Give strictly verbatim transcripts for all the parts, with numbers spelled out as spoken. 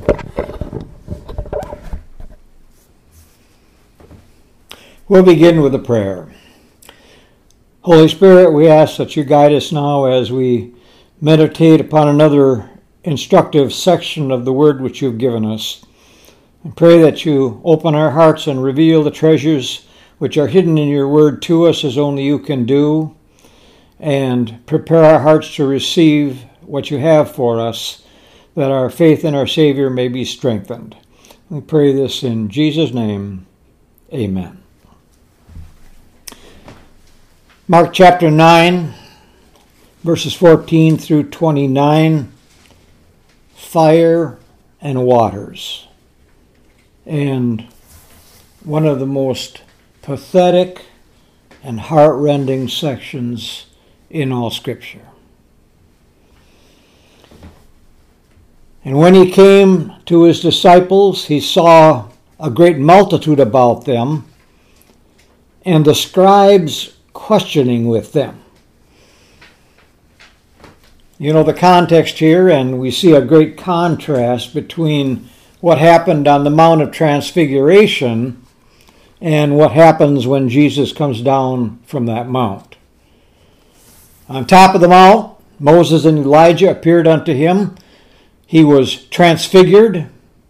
We'll begin with a prayer. Holy Spirit, we ask that you guide us now as we meditate upon another instructive section of the word which you've given us. And pray that you open our hearts and reveal the treasures which are hidden in your word to us as only you can do, and prepare our hearts to receive what you have for us, that our faith in our Savior may be strengthened. We pray this in Jesus' name. Amen. Mark chapter nine, verses fourteen through twenty-nine, fire and waters. And one of the most pathetic and heart-rending sections in all Scripture. And when he came to his disciples, he saw a great multitude about them, and the scribes questioning with them. You know the context here, and we see a great contrast between what happened on the Mount of Transfiguration and what happens when Jesus comes down from that mount. On top of the mount, Moses and Elijah appeared unto him. He was transfigured,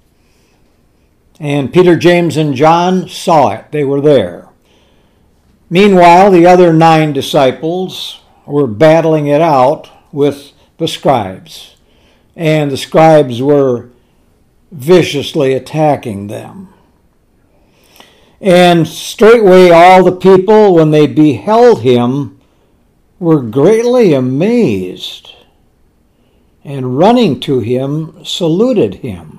and Peter, James, and John saw it. They were there. Meanwhile, the other nine disciples were battling it out with the scribes, and the scribes were viciously attacking them. And straightway all the people, when they beheld him, were greatly amazed, and running to him, saluted him.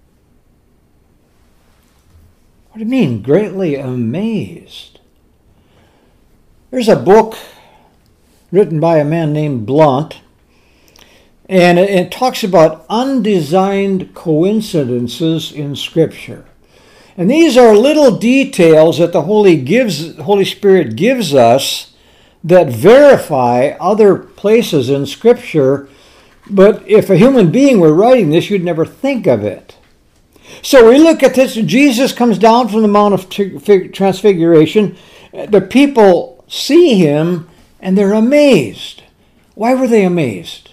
What do you mean, greatly amazed? There's a book written by a man named Blunt, and it talks about undesigned coincidences in Scripture. And these are little details that the Holy gives, Holy Spirit gives us that verify other places in Scripture, but if a human being were writing this, you'd never think of it. So we look at this. Jesus comes down from the Mount of Transfiguration. The people see him, and they're amazed. Why were they amazed?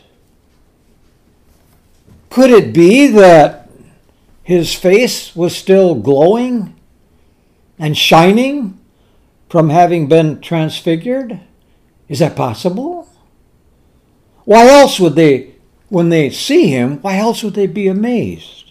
Could it be that his face was still glowing and shining from having been transfigured? Is that possible? Why else would they, when they see him, why else would they be amazed?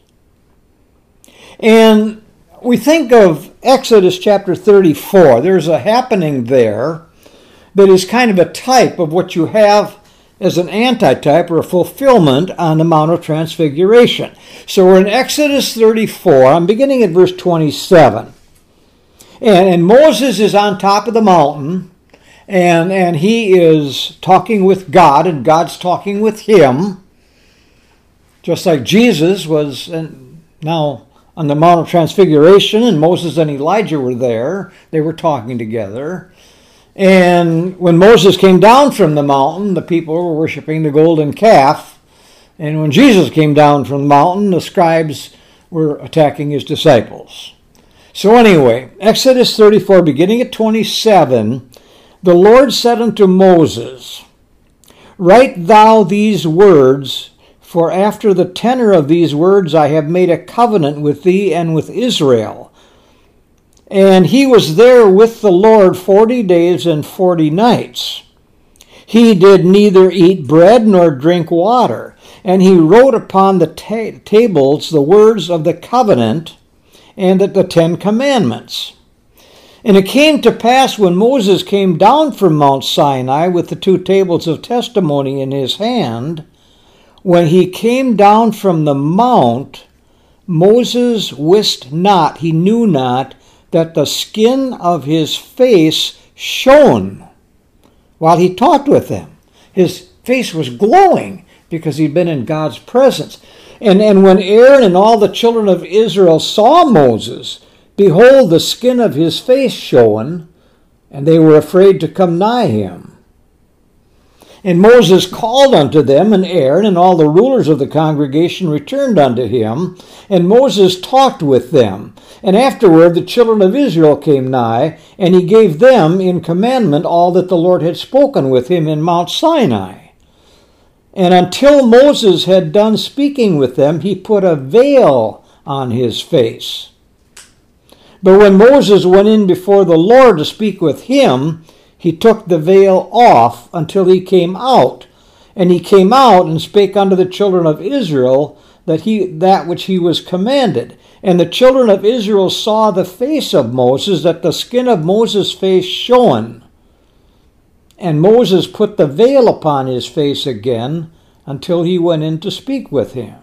And we think of Exodus chapter thirty-four. There's a happening there that is kind of a type of what you have as an antitype or a fulfillment on the Mount of Transfiguration. So we're in Exodus thirty-four. I'm beginning at verse twenty-seven. And, and Moses is on top of the mountain, and, and he is talking with God, and God's talking with him, just like Jesus was and now on the Mount of Transfiguration, and Moses and Elijah were there. They were talking together. And when Moses came down from the mountain, the people were worshiping the golden calf. And when Jesus came down from the mountain, the scribes were attacking his disciples. So anyway, Exodus thirty-four, beginning at twenty-seven, the Lord said unto Moses, Write thou these words, for after the tenor of these words I have made a covenant with thee and with Israel. And he was there with the Lord forty days and forty nights. He did neither eat bread nor drink water. And he wrote upon the ta- tables the words of the covenant and the Ten Commandments. And it came to pass when Moses came down from Mount Sinai with the two tables of testimony in his hand, when he came down from the mount, Moses wist not, he knew not, that the skin of his face shone while he talked with them. His face was glowing because he'd been in God's presence. And, and when Aaron and all the children of Israel saw Moses, behold, the skin of his face shone, and they were afraid to come nigh him. And Moses called unto them, and Aaron and all the rulers of the congregation returned unto him, and Moses talked with them. And afterward the children of Israel came nigh, and he gave them in commandment all that the Lord had spoken with him in Mount Sinai. And until Moses had done speaking with them, he put a veil on his face. But when Moses went in before the Lord to speak with him, he took the veil off until he came out. And he came out and spake unto the children of Israel that he that which he was commanded. And the children of Israel saw the face of Moses, that the skin of Moses' face shone. And Moses put the veil upon his face again until he went in to speak with him.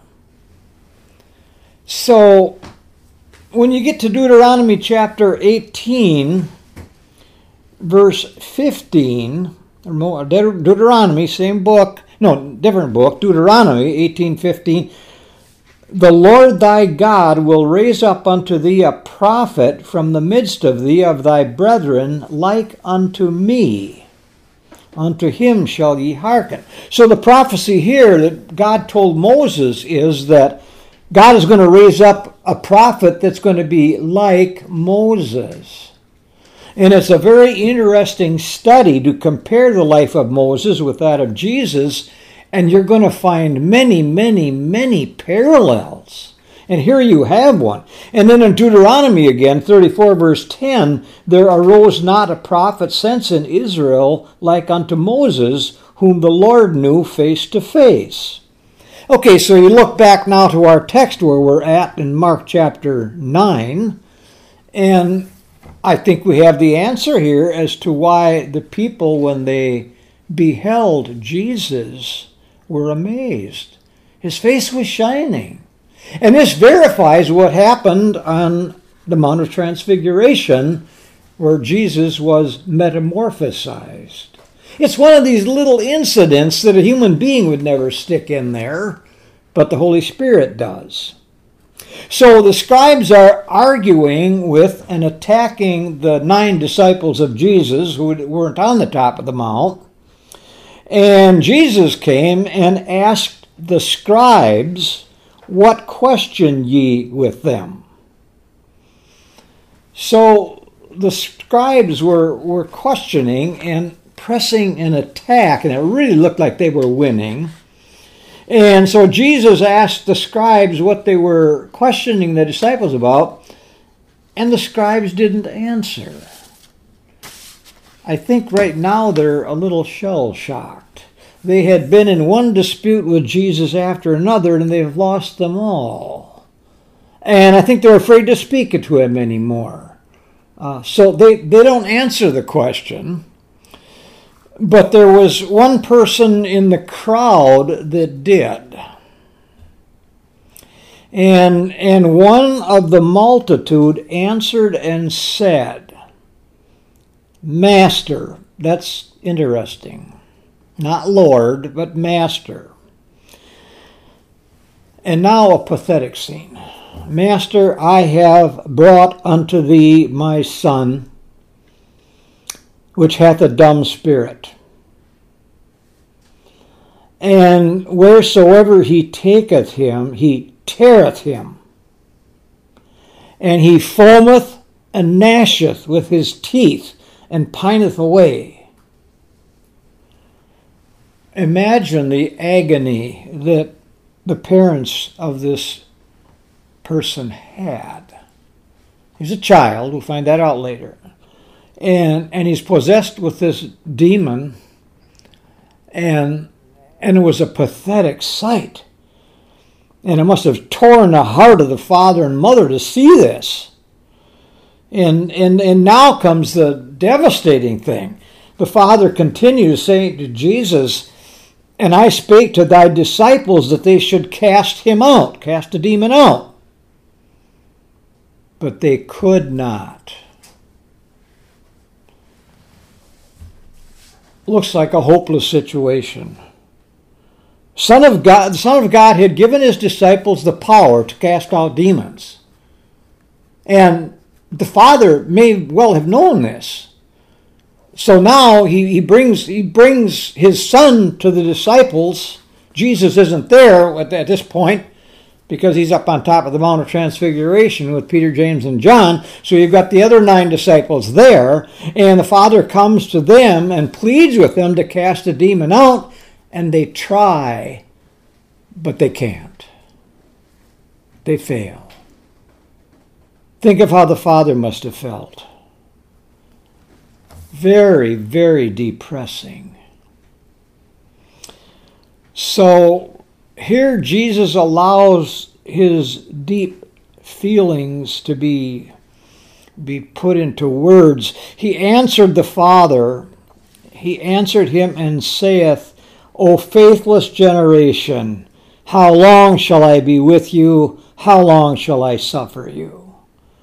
So, when you get to Deuteronomy chapter eighteen, verse fifteen, or Deuteronomy, same book, no, different book, Deuteronomy eighteen fifteen, the Lord thy God will raise up unto thee a prophet from the midst of thee of thy brethren like unto me. Unto him shall ye hearken. So the prophecy here that God told Moses is that God is going to raise up a prophet that's going to be like Moses. And it's a very interesting study to compare the life of Moses with that of Jesus, and you're going to find many, many, many parallels. And here you have one. And then in Deuteronomy again, thirty-four verse ten, there arose not a prophet since in Israel like unto Moses, whom the Lord knew face to face. Okay, so you look back now to our text where we're at in Mark chapter nine, and I think we have the answer here as to why the people, when they beheld Jesus, were amazed. His face was shining. And this verifies what happened on the Mount of Transfiguration, where Jesus was metamorphosized. It's one of these little incidents that a human being would never stick in there, but the Holy Spirit does. So the scribes are arguing with and attacking the nine disciples of Jesus who weren't on the top of the mount. And Jesus came and asked the scribes, what question ye with them? So the scribes were, were questioning and pressing an attack, and it really looked like they were winning. And so Jesus asked the scribes what they were questioning the disciples about, and the scribes didn't answer. I think right now they're a little shell-shocked. They had been in one dispute with Jesus after another, and they've lost them all. And I think they're afraid to speak to him anymore. Uh, so they, they don't answer the question. But there was one person in the crowd that did. And, and one of the multitude answered and said, Master. That's interesting. Not Lord, but Master. And now a pathetic scene. Master, I have brought unto thee my son, which hath a dumb spirit. And wheresoever he taketh him, he teareth him. And he foameth and gnasheth with his teeth, and pineth away. Imagine the agony that the parents of this person had. He's a child, we'll find that out later. And and he's possessed with this demon, and and it was a pathetic sight. And it must have torn the heart of the father and mother to see this. And and and now comes the devastating thing. The father continues saying to Jesus, and I spake to thy disciples that they should cast him out, cast the demon out. But they could not. Looks like a hopeless situation. Son of God, the Son of God had given his disciples the power to cast out demons. And the Father may well have known this. So now he, he brings he brings his son to the disciples. Jesus isn't there at, at this point because he's up on top of the Mount of Transfiguration with Peter, James, and John. So you've got the other nine disciples there, and the Father comes to them and pleads with them to cast a demon out, and they try, but they can't. They fail. Think of how the Father must have felt. Very, very depressing. So here Jesus allows his deep feelings to be, be put into words. He answered the Father. He answered him and saith, O faithless generation, how long shall I be with you? How long shall I suffer you?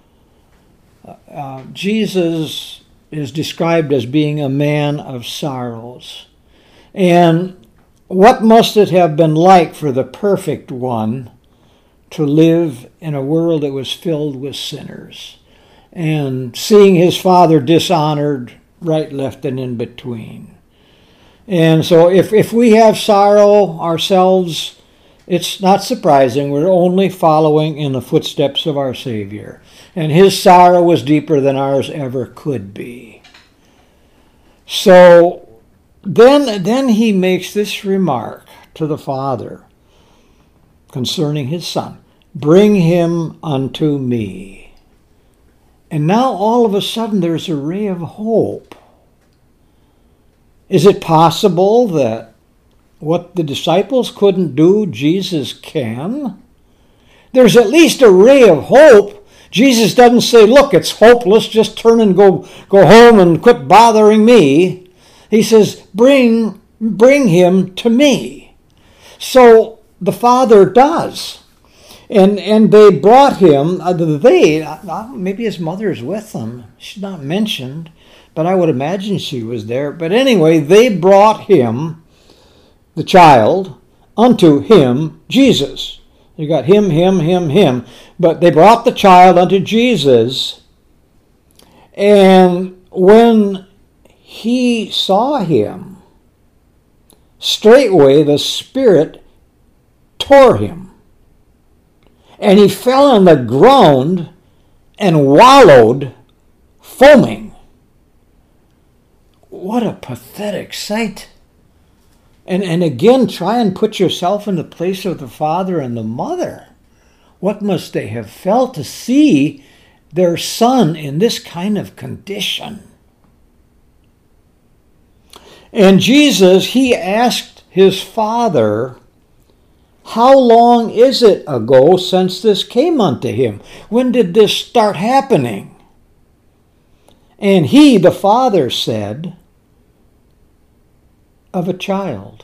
Uh, Jesus is described as being a man of sorrows. And what must it have been like for the perfect one to live in a world that was filled with sinners and seeing his Father dishonored right, left, and in between? And so if, if we have sorrow ourselves, it's not surprising. We're only following in the footsteps of our Savior. And his sorrow was deeper than ours ever could be. So then, then he makes this remark to the Father concerning his Son. Bring him unto me. And now all of a sudden there's a ray of hope. Is it possible that what the disciples couldn't do, Jesus can? There's at least a ray of hope. Jesus doesn't say, look, it's hopeless, just turn and go, go home and quit bothering me. He says, bring, bring him to me. So the Father does. And, and they brought him, uh, they, uh, maybe his mother's with them. She's not mentioned, but I would imagine she was there. But anyway, they brought him, the child, unto him, Jesus. You got him, him, him, him. But they brought the child unto Jesus. And when he saw him, straightway the Spirit tore him. And he fell on the ground and wallowed, foaming. What a pathetic sight. And, and again, try and put yourself in the place of the father and the mother. What must they have felt to see their son in this kind of condition? And Jesus, he asked his Father, how long is it ago since this came unto him? When did this start happening? And he, the Father, said, of a child.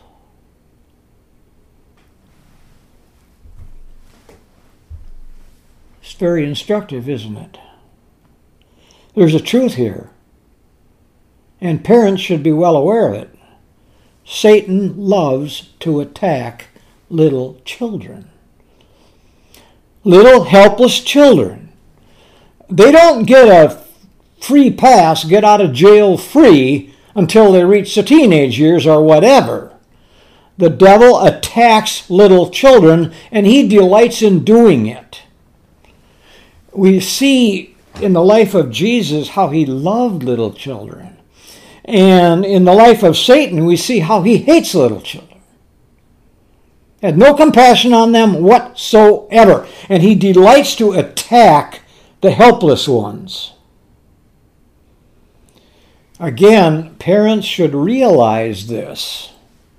It's very instructive, isn't it? There's a truth here, and parents should be well aware of it. Satan loves to attack little children. Little helpless children. They don't get a free pass, get out of jail free, until they reach the teenage years or whatever. The devil attacks little children, and he delights in doing it. We see in the life of Jesus how he loved little children. And in the life of Satan, we see how he hates little children. Had no compassion on them whatsoever. And he delights to attack the helpless ones. Again, parents should realize this.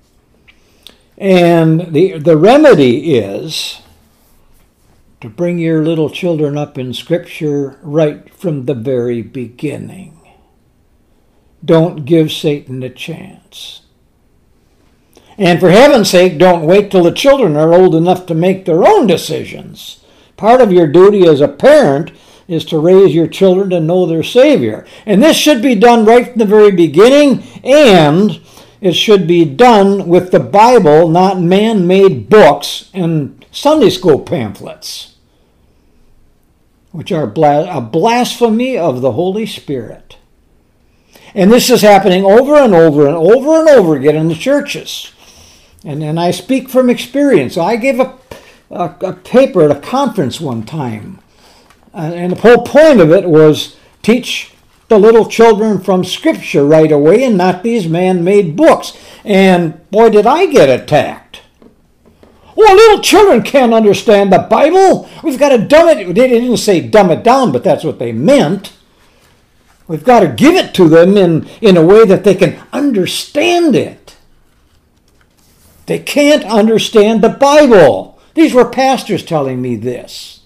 And the, the remedy is to bring your little children up in Scripture right from the very beginning. Don't give Satan a chance. And for heaven's sake, don't wait till the children are old enough to make their own decisions. Part of your duty as a parent is to raise your children to know their Savior. And this should be done right from the very beginning, and it should be done with the Bible, not man-made books and Sunday school pamphlets, which are a blasphemy of the Holy Spirit. And this is happening over and over and over and over again in the churches. And, and I speak from experience. I gave a, a, a paper at a conference one time. Uh, and the whole point of it was teach the little children from Scripture right away and not these man-made books. And boy, did I get attacked. Well, little children can't understand the Bible. We've got to dumb it. They didn't say dumb it down, but that's what they meant. We've got to give it to them in, in a way that they can understand it. They can't understand the Bible. These were pastors telling me this.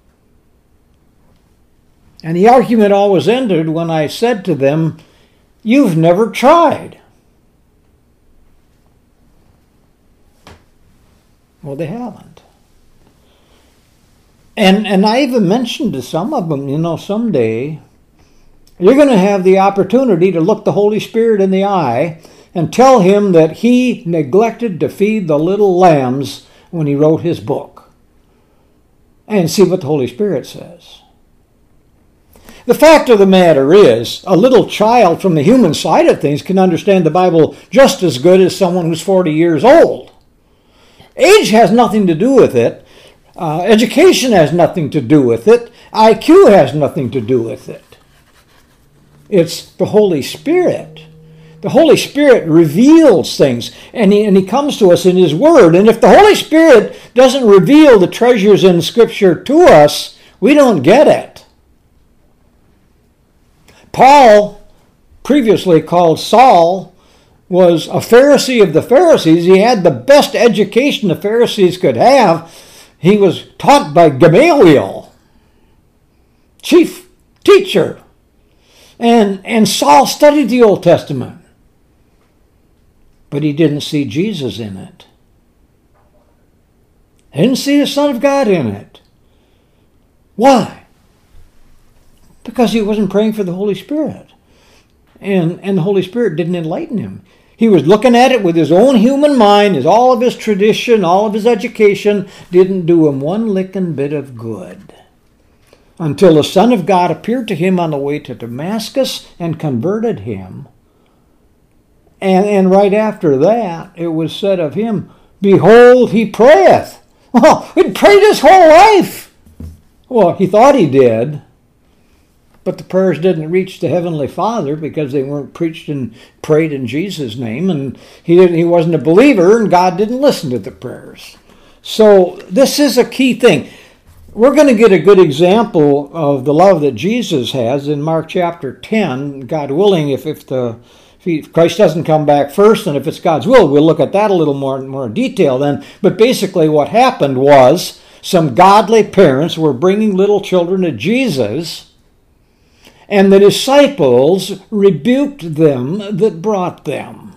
And the argument always ended when I said to them, "You've never tried." Well, they haven't. And, and I even mentioned to some of them, you know, someday you're going to have the opportunity to look the Holy Spirit in the eye and tell him that he neglected to feed the little lambs when he wrote his book. And see what the Holy Spirit says. The fact of the matter is, a little child from the human side of things can understand the Bible just as good as someone who's forty years old. Age has nothing to do with it. Uh, education has nothing to do with it. I Q has nothing to do with it. It's the Holy Spirit. The Holy Spirit reveals things, and he, and he comes to us in his Word. And if the Holy Spirit doesn't reveal the treasures in Scripture to us, we don't get it. Paul, previously called Saul, was a Pharisee of the Pharisees. He had the best education the Pharisees could have. He was taught by Gamaliel, chief teacher. And, and Saul studied the Old Testament. But he didn't see Jesus in it. He didn't see the Son of God in it. Why? Because he wasn't praying for the Holy Spirit. And, and the Holy Spirit didn't enlighten him. He was looking at it with his own human mind, his, all of his tradition, all of his education, didn't do him one licking bit of good. Until the Son of God appeared to him on the way to Damascus and converted him. And, and right after that, it was said of him, "Behold, he prayeth." Well, he'd prayed his whole life. Well, he thought he did. But the prayers didn't reach the Heavenly Father because they weren't preached and prayed in Jesus' name. And he, didn't, he wasn't a believer, and God didn't listen to the prayers. So this is a key thing. We're going to get a good example of the love that Jesus has in Mark chapter ten. God willing, if, if, the, if, he, if Christ doesn't come back first, and if it's God's will, we'll look at that a little more, more detail then. But basically what happened was some godly parents were bringing little children to Jesus, and the disciples rebuked them that brought them.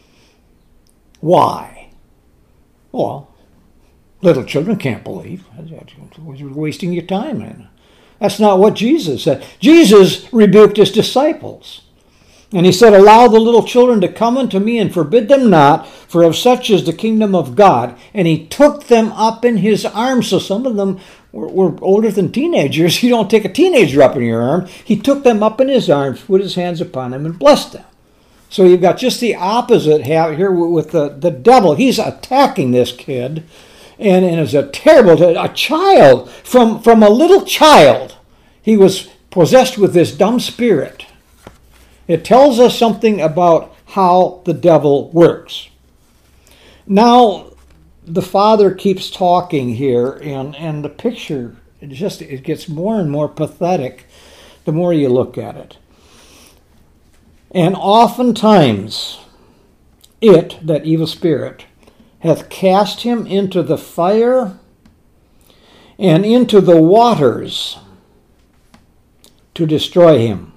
Why? Well, little children can't believe. You're wasting your time. That's not what Jesus said. Jesus rebuked his disciples. And he said, "Allow the little children to come unto me and forbid them not, for of such is the kingdom of God." And he took them up in his arms. So some of them were, were older than teenagers. You don't take a teenager up in your arm. He took them up in his arms, put his hands upon them, and blessed them. So you've got just the opposite here with the, the devil. He's attacking this kid. And, and it's a terrible, a child, from, from a little child, he was possessed with this dumb spirit. It tells us something about how the devil works. Now, the father keeps talking here, and, and the picture, it just it gets more and more pathetic the more you look at it. And oftentimes, it, that evil spirit, hath cast him into the fire and into the waters to destroy him.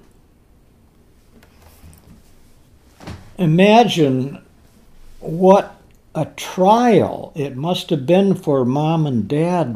Imagine what a trial it must have been for mom and dad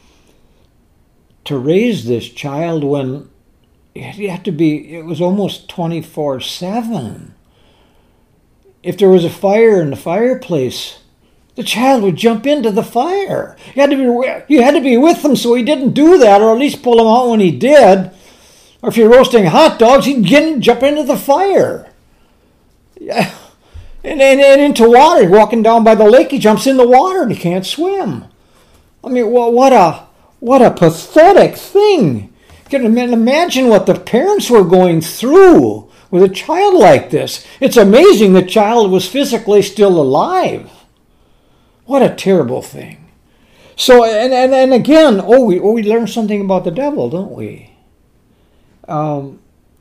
to raise this child when it had to be, it was almost twenty-four seven. If there was a fire in the fireplace, the child would jump into the fire. You had to be, you had to be with him so he didn't do that, or at least pull him out when he did. Or if you're roasting hot dogs, he'd get, jump into the fire. Yeah. And, and, and into water. Walking down by the lake, he jumps in the water and he can't swim. I mean, well, what a what a pathetic thing. You can imagine what the parents were going through with a child like this. It's amazing the child was physically still alive. What a terrible thing. So, and, and, and again, oh, we, oh, we learn something about the devil, don't we? Um,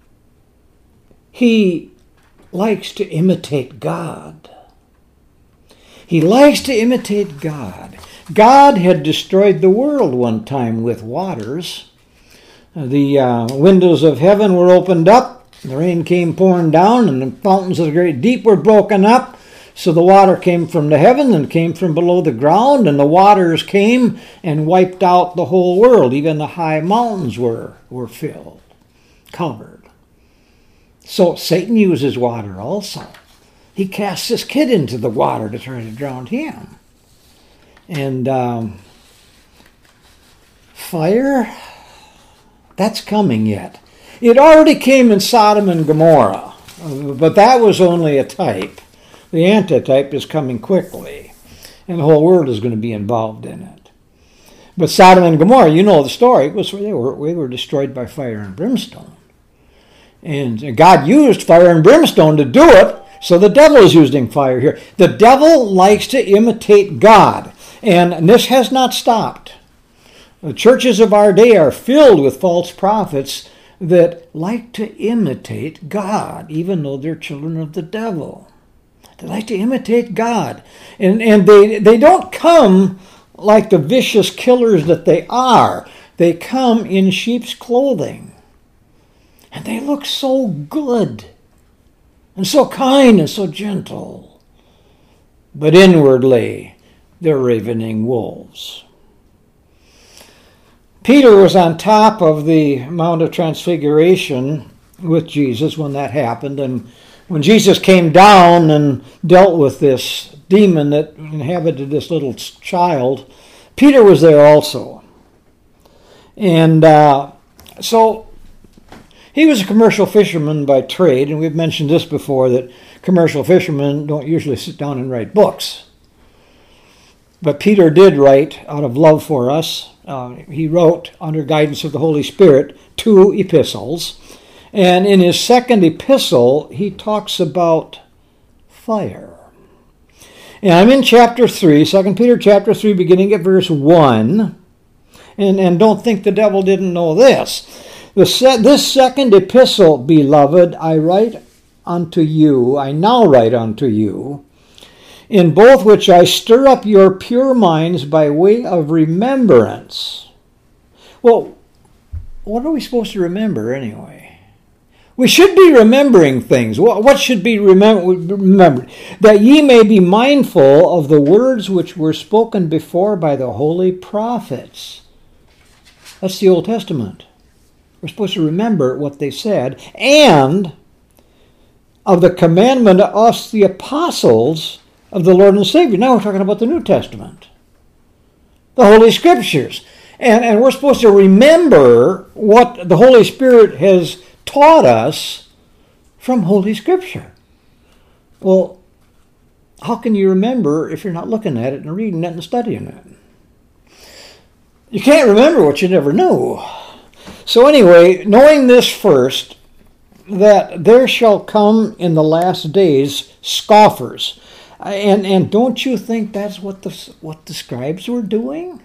he likes to imitate God. He likes to imitate God. God had destroyed the world one time with waters. The uh, windows of heaven were opened up. The rain came pouring down, and the fountains of the great deep were broken up. So the water came from the heaven and came from below the ground, and the waters came and wiped out the whole world. Even the high mountains were, were filled, covered. So Satan uses water also. He casts this kid into the water to try to drown him. And um, fire, that's coming yet. It already came in Sodom and Gomorrah, but that was only a type. The antitype is coming quickly, and the whole world is going to be involved in it. But Sodom and Gomorrah, you know the story, it was they were, they were destroyed by fire and brimstone. And God used fire and brimstone to do it, so the devil is using fire here. The devil likes to imitate God, and this has not stopped. The churches of our day are filled with false prophets that like to imitate God, even though they're children of the devil. They like to imitate God. And, and they, they don't come like the vicious killers that they are. They come in sheep's clothing. And they look so good, and so kind, and so gentle. But inwardly, they're ravening wolves. Peter was on top of the Mount of Transfiguration with Jesus when that happened. And when Jesus came down and dealt with this demon that inhabited this little child, Peter was there also. And uh, so he was a commercial fisherman by trade, and we've mentioned this before, that commercial fishermen don't usually sit down and write books. But Peter did write out of love for us. Uh, he wrote, under guidance of the Holy Spirit, two epistles. And in his second epistle, he talks about fire. And I'm in chapter three, Second Peter chapter three, beginning at verse one. And, and don't think the devil didn't know this. The se- this second epistle, beloved, I write unto you, I now write unto you, in both which I stir up your pure minds by way of remembrance. Well, what are we supposed to remember anyway? We should be remembering things. What should be remembered? That ye may be mindful of the words which were spoken before by the holy prophets. That's the Old Testament. We're supposed to remember what they said, and of the commandment of us, the apostles of the Lord and Savior. Now we're talking about the New Testament, the Holy Scriptures. And, and we're supposed to remember what the Holy Spirit has taught us from Holy Scripture. Well, how can you remember if you're not looking at it and reading it and studying it? You can't remember what you never knew. So anyway, knowing this first, that there shall come in the last days scoffers. And and don't you think that's what the, what the scribes were doing?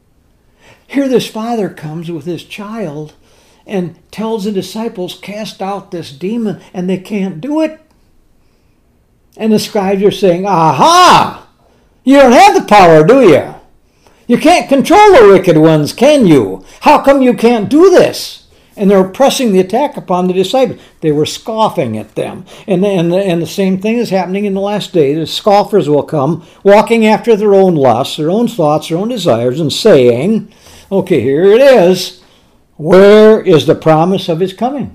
Here this father comes with his child and tells the disciples, cast out this demon, and they can't do it. And the scribes are saying, aha! You don't have the power, do you? You can't control the wicked ones, can you? How come you can't do this? And they're pressing the attack upon the disciples. They were scoffing at them. And, and, and the same thing is happening in the last day. The scoffers will come, walking after their own lusts, their own thoughts, their own desires, and saying, okay, here it is. Where is the promise of his coming?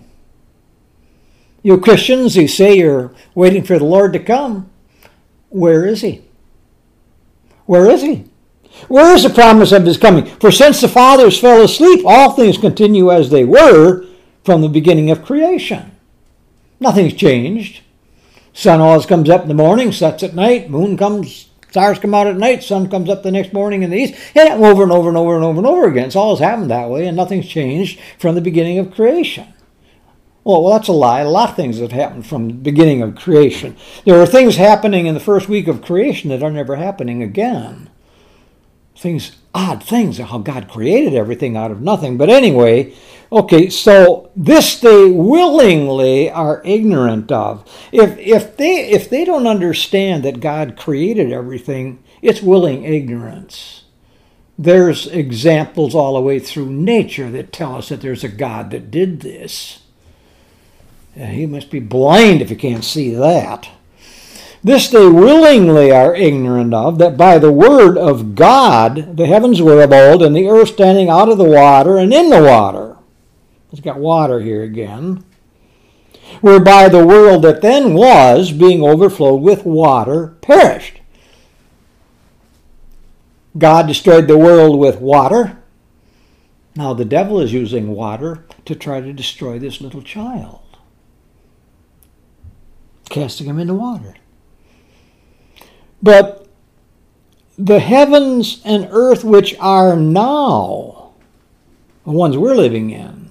You Christians, you say you're waiting for the Lord to come. Where is he? Where is he? Where is the promise of his coming? For since the fathers fell asleep, all things continue as they were from the beginning of creation. Nothing's changed. Sun always comes up in the morning, sets at night, moon comes, stars come out at night, sun comes up the next morning in the east, and over and over and over and over and over again. It's always happened that way, and nothing's changed from the beginning of creation. Well, well, that's a lie. A lot of things have happened from the beginning of creation. There are things happening in the first week of creation that are never happening again. Things, odd things, how God created everything out of nothing. But anyway, okay, so this they willingly are ignorant of. If if they if they don't understand that God created everything, it's willing ignorance. There's examples all the way through nature that tell us that there's a God that did this. Yeah, he must be blind if he can't see that. This they willingly are ignorant of, that by the word of God the heavens were of old, and the earth standing out of the water and in the water. It's got water here again. Whereby the world that then was, being overflowed with water, perished. God destroyed the world with water. Now the devil is using water to try to destroy this little child, casting him into water. But the heavens and earth which are now, the ones we're living in,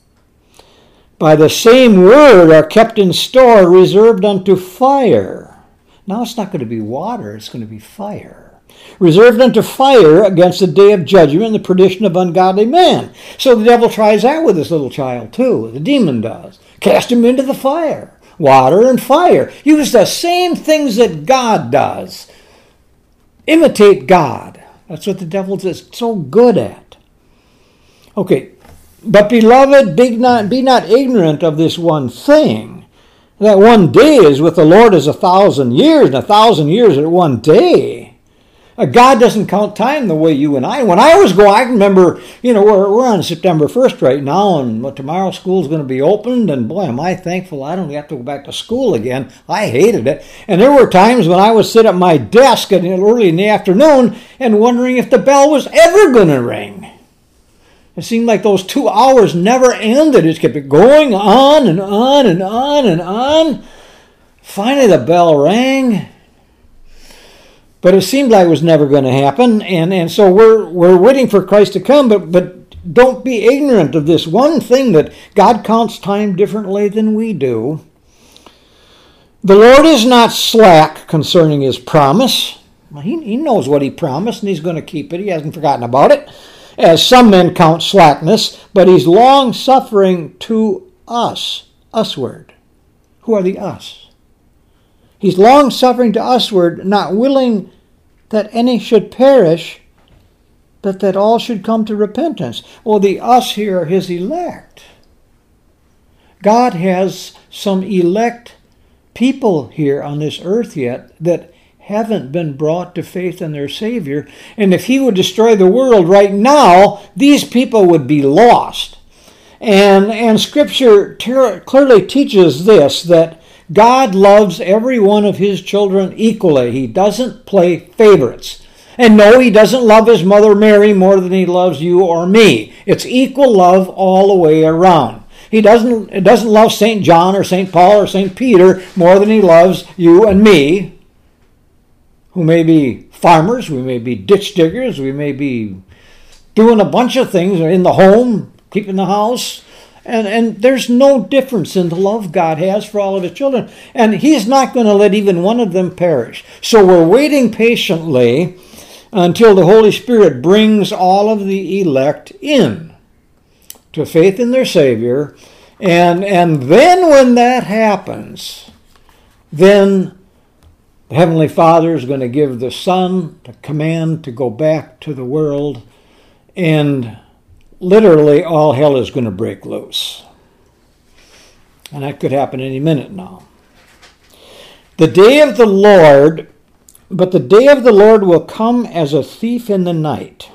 by the same word are kept in store, reserved unto fire. Now it's not going to be water, it's going to be fire. Reserved unto fire against the day of judgment and the perdition of ungodly man. So the devil tries that with this little child too. The demon does. Cast him into the fire. Water and fire. Use the same things that God does. Imitate God. That's what the devil is so good at. Okay, but beloved, be not, be not ignorant of this one thing, that one day is with the Lord as a thousand years, and a thousand years are one day. God doesn't count time the way you and I. When I was going, I remember, you know, we're, we're on September first right now, and tomorrow school's going to be opened, and boy, am I thankful I don't have to go back to school again. I hated it. And there were times when I would sit at my desk at, early in the afternoon and wondering if the bell was ever going to ring. It seemed like those two hours never ended. It just kept going on and on and on and on. Finally, the bell rang. But it seemed like it was never going to happen, and, and so we're we're waiting for Christ to come, but, but don't be ignorant of this one thing, that God counts time differently than we do. The Lord is not slack concerning his promise. He, he knows what he promised, and he's going to keep it. He hasn't forgotten about it, as some men count slackness, but he's long-suffering to us, usward. Who are the us? He's long-suffering to usward, not willing that any should perish, but that all should come to repentance. Well, the us here are his elect. God has some elect people here on this earth yet that haven't been brought to faith in their Savior. And if he would destroy the world right now, these people would be lost. And, and Scripture ter- clearly teaches this, that God loves every one of his children equally. He doesn't play favorites. And no, he doesn't love his mother Mary more than he loves you or me. It's equal love all the way around. He doesn't, it doesn't love Saint John or Saint Paul or Saint Peter more than he loves you and me, who may be farmers, we may be ditch diggers, we may be doing a bunch of things in the home, keeping the house. And, and there's no difference in the love God has for all of his children. And he's not going to let even one of them perish. So we're waiting patiently until the Holy Spirit brings all of the elect in to faith in their Savior. And, and then when that happens, then the Heavenly Father is going to give the Son the command to go back to the world, and literally all hell is going to break loose. And that could happen any minute now. The day of the Lord, but the day of the Lord will come as a thief in the night.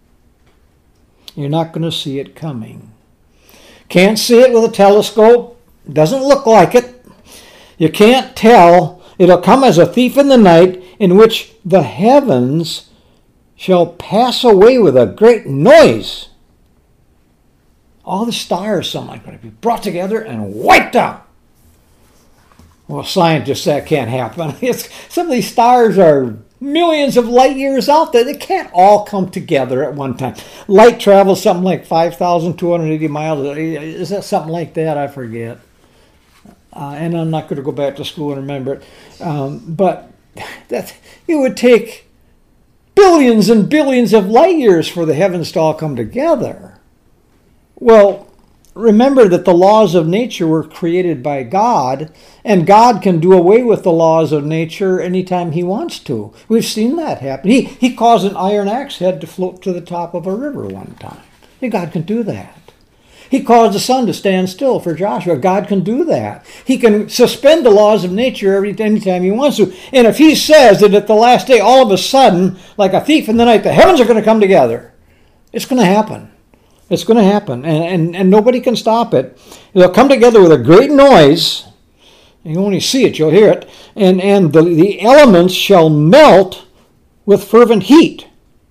You're not going to see it coming. Can't see it with a telescope. Doesn't look like it. You can't tell. It'll come as a thief in the night, in which the heavens shall pass away with a great noise. all the stars, some are going to be brought together and wiped out. Well, scientists say that can't happen. It's, some of these stars are millions of light years out there. They can't all come together at one time. Light travels something like five thousand two hundred eighty miles. Is that something like that? I forget. Uh, and I'm not going to go back to school and remember it. Um, but that it would take billions and billions of light years for the heavens to all come together. Well, remember that the laws of nature were created by God, and God can do away with the laws of nature anytime he wants to. We've seen that happen. He, he caused an iron axe head to float to the top of a river one time. And God can do that. He caused the sun to stand still for Joshua. God can do that. He can suspend the laws of nature every anytime he wants to. And if he says that at the last day, all of a sudden, like a thief in the night, the heavens are going to come together, it's going to happen. It's going to happen. And, and, and nobody can stop it. They'll come together with a great noise. You only see it, you'll hear it. And, and the, the elements shall melt with fervent heat.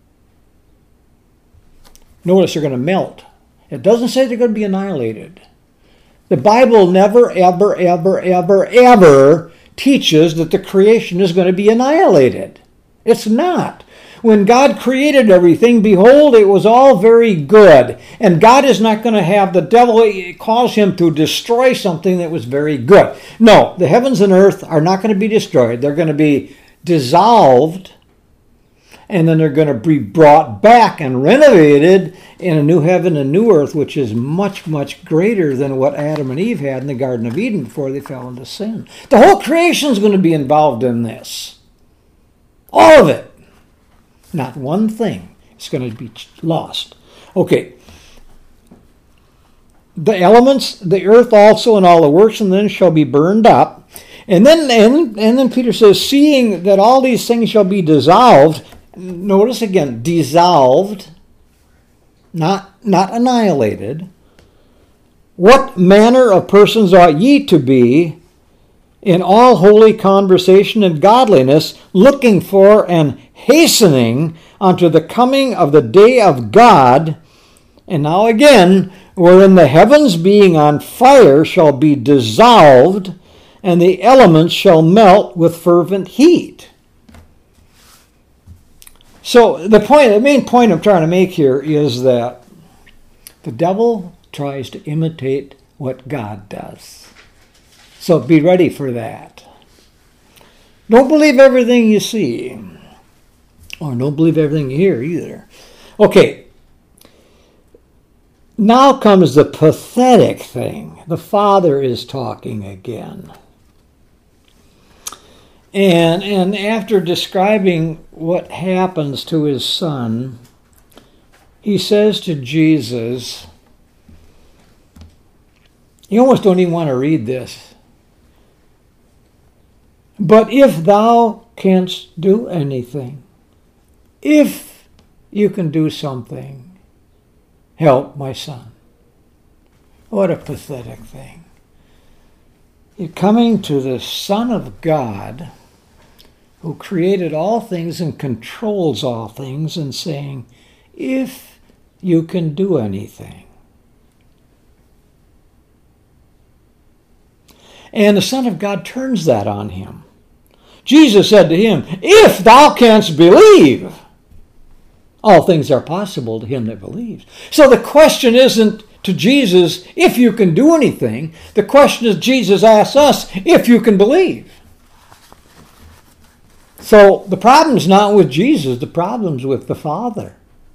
Notice they're going to melt. It doesn't say they're going to be annihilated. The Bible never, ever, ever, ever, ever teaches that the creation is going to be annihilated. It's not. When God created everything, behold, it was all very good. And God is not going to have the devil cause him to destroy something that was very good. No, the heavens and earth are not going to be destroyed. They're going to be dissolved, and then they're going to be brought back and renovated in a new heaven and new earth, which is much, much greater than what Adam and Eve had in the Garden of Eden before they fell into sin. The whole creation is going to be involved in this. All of it. Not one thing is going to be lost. Okay. The elements, the earth also, and all the works in them shall be burned up. And then, and, and then Peter says, seeing that all these things shall be dissolved. Notice again, dissolved, not, not annihilated. What manner of persons ought ye to be in all holy conversation and godliness, looking for and hastening unto the coming of the day of God? And now again, wherein the heavens being on fire shall be dissolved, and the elements shall melt with fervent heat. So the point, the main point I'm trying to make here is that the devil tries to imitate what God does. So be ready for that. Don't believe everything you see. Or don't believe everything you hear either. Okay. Now comes the pathetic thing. The Father is talking again. And, and after describing what happens to his son, he says to Jesus, you almost don't even want to read this. But if thou canst do anything, if you can do something, help my son. What a pathetic thing. You're coming to the Son of God, who created all things and controls all things, and saying, if you can do anything. And the Son of God turns that on him. Jesus said to him, if thou canst believe, all things are possible to him that believes. So the question isn't to Jesus, if you can do anything. The question is, Jesus asks us, if you can believe. So the problem's not with Jesus, the problem's with the Father.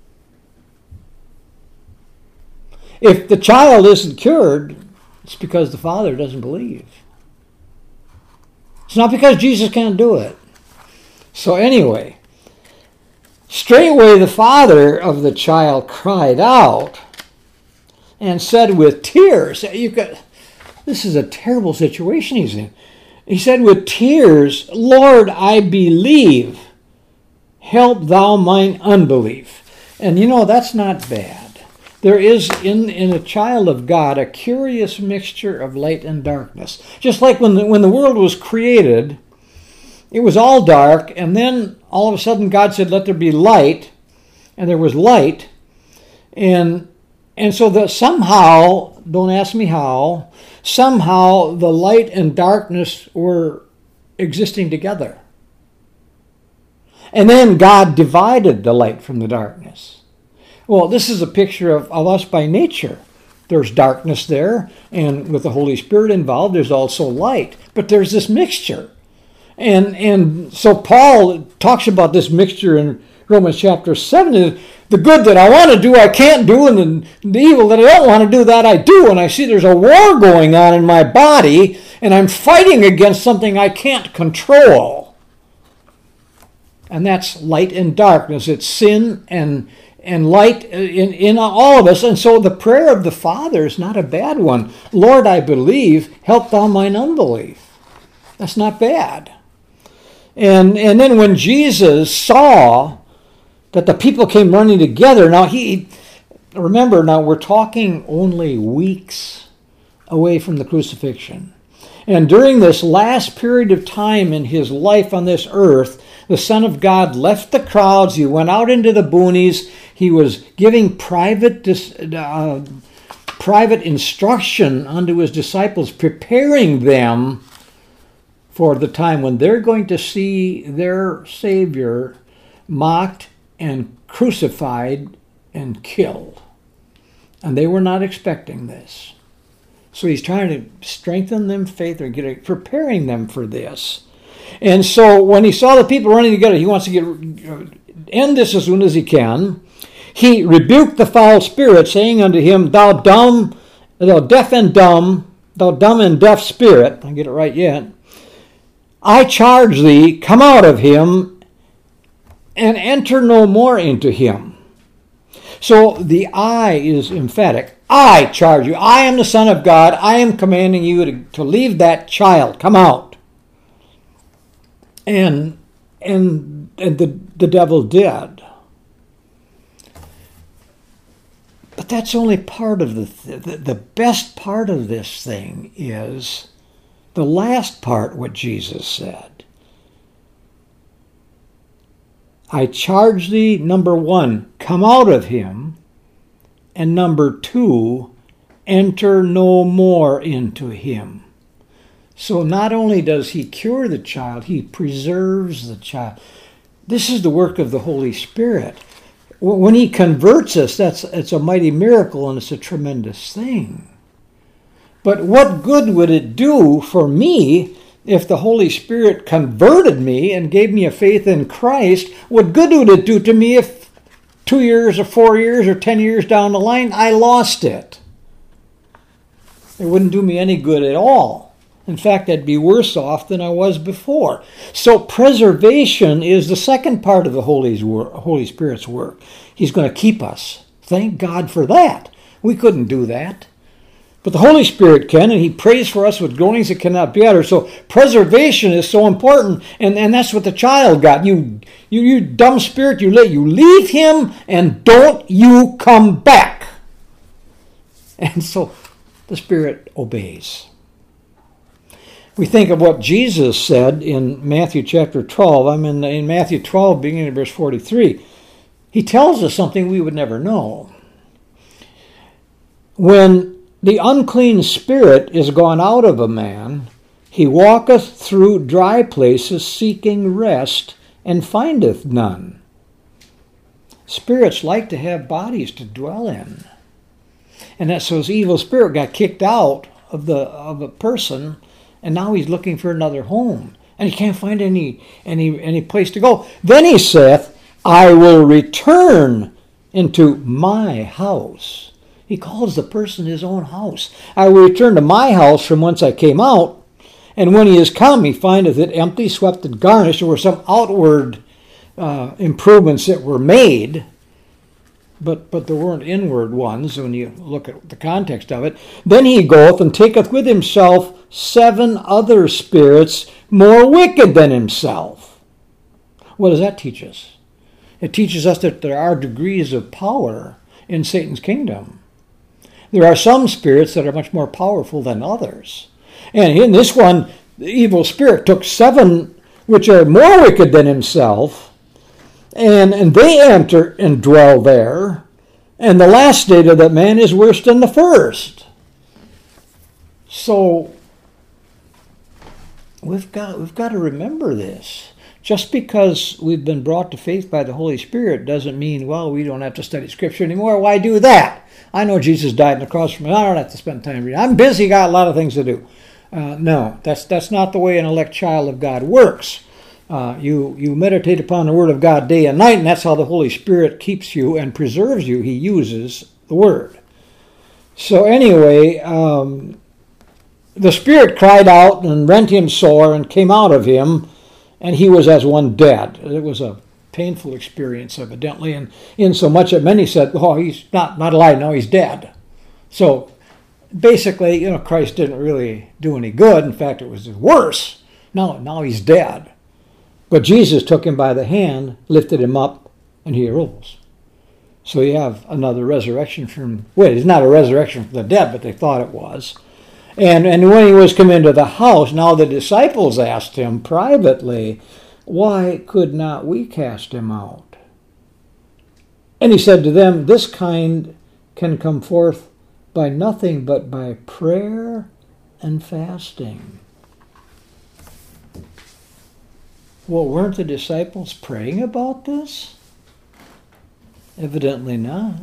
If the child isn't cured, it's because the Father doesn't believe. It's not because Jesus can't do it. So anyway, straightway the father of the child cried out and said with tears, you could, this is a terrible situation he's in. He said with tears, Lord, I believe. Help thou mine unbelief. And you know, that's not bad. There is in, in a child of God a curious mixture of light and darkness. Just like when the, when the world was created, it was all dark, and then all of a sudden God said, let there be light, and there was light. And And so that somehow, don't ask me how, somehow the light and darkness were existing together. And then God divided the light from the darkness. Well, this is a picture of, of us by nature. There's darkness there, and with the Holy Spirit involved, there's also light. But there's this mixture. And and so Paul talks about this mixture in Romans chapter seven. The good that I want to do, I can't do, and the evil that I don't want to do, that I do. And I see there's a war going on in my body, and I'm fighting against something I can't control. And that's light and darkness. It's sin and and light in, in all of us. And so the prayer of the Father is not a bad one. Lord, I believe, help thou mine unbelief. That's not bad. And and then when Jesus saw that the people came running together, now he, remember now we're talking only weeks away from the crucifixion. And during this last period of time in his life on this earth, the Son of God left the crowds. He went out into the boonies. He was giving private uh, private instruction unto his disciples, preparing them for the time when they're going to see their Savior mocked and crucified and killed. And they were not expecting this. So he's trying to strengthen them faith, or get, preparing them for this. And so when he saw the people running together, he wants to get end this as soon as he can. He rebuked the foul spirit, saying unto him, Thou dumb, thou deaf and dumb, thou dumb and deaf spirit, I didn't get it right yet, I charge thee, come out of him, and enter no more into him. So the I is emphatic. I charge you. I am the Son of God. I am commanding you to, to leave that child. Come out. And and, and the, the devil did. But that's only part of the, th- the the best part of this thing is the last part, what Jesus said. I charge thee, number one, come out of him, and number two, enter no more into him. So not only does he cure the child, he preserves the child. This is the work of the Holy Spirit. When he converts us, that's it's a mighty miracle, and it's a tremendous thing. But what good would it do for me if the Holy Spirit converted me and gave me a faith in Christ? What good would it do to me if two years or four years or ten years down the line I lost it? It wouldn't do me any good at all. In fact, I'd be worse off than I was before. So preservation is the second part of the Holy Spirit's work. He's going to keep us. Thank God for that. We couldn't do that. But the Holy Spirit can, and he prays for us with groanings that cannot be uttered. So preservation is so important, and, and that's what the child got. You, you, you dumb spirit, you, you leave him, and don't you come back. And so the Spirit obeys. We think of what Jesus said in Matthew chapter twelve. I'm in, in Matthew twelve, beginning of verse forty-three. He tells us something we would never know. When the unclean spirit is gone out of a man, he walketh through dry places seeking rest, and findeth none. Spirits like to have bodies to dwell in. And that so his evil spirit got kicked out of the of a person, and now he's looking for another home. And he can't find any any any place to go. Then he saith, I will return into my house. He calls the person his own house. I will return to my house from whence I came out. And when he is come, he findeth it empty, swept, and garnished. There were some outward uh, improvements that were made, but, but there weren't inward ones when you look at the context of it. Then he goeth and taketh with himself seven other spirits more wicked than himself. What does that teach us? It teaches us that there are degrees of power in Satan's kingdom. There are some spirits that are much more powerful than others. And in this one, the evil spirit took seven which are more wicked than himself, and, and they enter and dwell there. And the last state of that man is worse than the first. So we've got, we've got to remember this. Just because we've been brought to faith by the Holy Spirit doesn't mean, well, we don't have to study Scripture anymore. Why do that? I know Jesus died on the cross for me. I don't have to spend time reading. I'm busy, got a lot of things to do. Uh, no, that's that's not the way an elect child of God works. Uh, you, you meditate upon the Word of God day and night, and that's how the Holy Spirit keeps you and preserves you. He uses the Word. So anyway, um, the Spirit cried out and rent him sore and came out of him, and he was as one dead. It was a painful experience, evidently, and in so much that many said, oh, he's not, not alive, no, he's dead. So basically, you know, Christ didn't really do any good. In fact, it was worse. No, now he's dead. But Jesus took him by the hand, lifted him up, and he arose. So you have another resurrection from, well, it's not a resurrection from the dead, but they thought it was. And and when he was come into the house, now the disciples asked him privately, why could not we cast him out? And he said to them, this kind can come forth by nothing but by prayer and fasting. Well, weren't the disciples praying about this? Evidently not.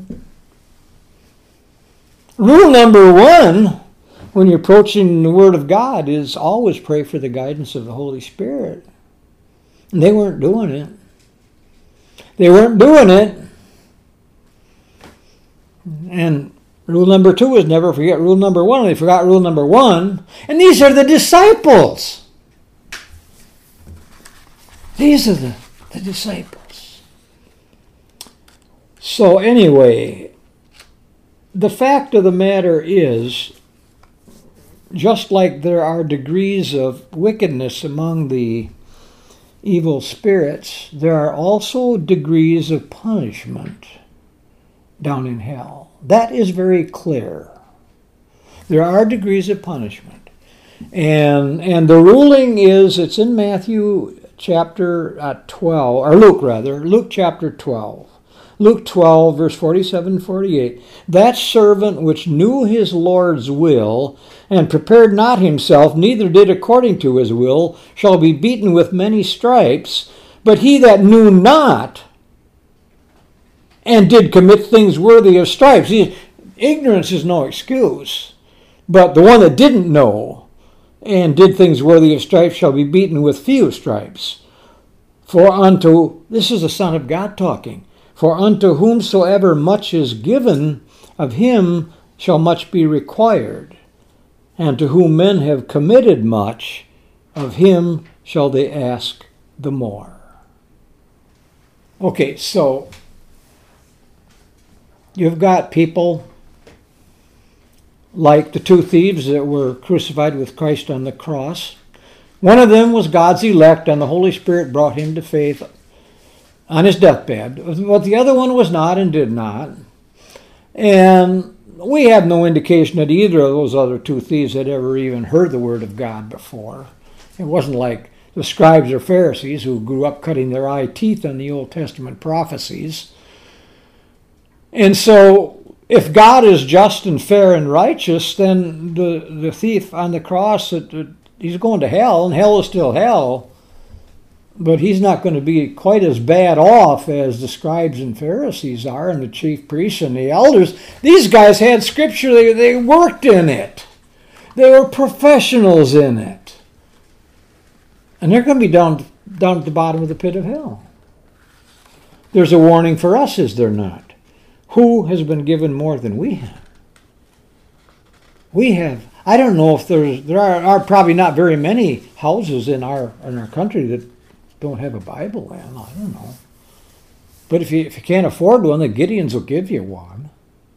Rule number one, when you're approaching the Word of God, is always pray for the guidance of the Holy Spirit. And they weren't doing it. They weren't doing it. And rule number two is never forget rule number one. They forgot rule number one. And these are the disciples. These are the, the disciples. So anyway, the fact of the matter is, just like there are degrees of wickedness among the evil spirits, there are also degrees of punishment down in hell. That is very clear. There are degrees of punishment. And and the ruling is, it's in Matthew chapter uh, twelve, or Luke rather, Luke chapter twelve. Luke twelve, verse forty-seven and forty-eight. That servant which knew his Lord's will, and prepared not himself, neither did according to his will, shall be beaten with many stripes. But he that knew not, and did commit things worthy of stripes. See, ignorance is no excuse. But the one that didn't know, and did things worthy of stripes, shall be beaten with few stripes. For unto, this is the Son of God talking, for unto whomsoever much is given, of him shall much be required. And to whom men have committed much, of him shall they ask the more. Okay, so you've got people like the two thieves that were crucified with Christ on the cross. One of them was God's elect, and the Holy Spirit brought him to faith on his deathbed. But the other one was not and did not. And we have no indication that either of those other two thieves had ever even heard the Word of God before. It wasn't like the scribes or Pharisees who grew up cutting their eye teeth on the Old Testament prophecies. And so, if God is just and fair and righteous, then the, the thief on the cross, it, it, he's going to hell, and hell is still hell. But he's not going to be quite as bad off as the scribes and Pharisees are, and the chief priests and the elders. These guys had Scripture. They, they worked in it. They were professionals in it. And they're going to be down, down at the bottom of the pit of hell. There's a warning for us, is there not? Who has been given more than we have? We have. I don't know if there's, there are, are probably not very many houses in our in our country that don't have a Bible in. I don't know. But if you if you can't afford one, the Gideons will give you one.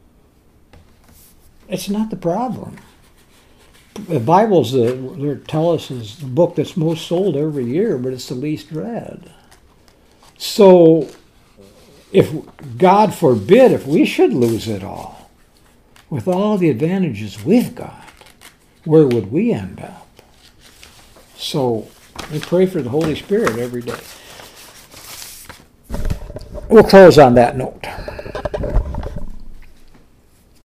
It's not the problem. The Bible's the, they tell us is the book that's most sold every year, but it's the least read. So, if God forbid, if we should lose it all, with all the advantages we've got, where would we end up? So, we pray for the Holy Spirit every day. We'll close on that note.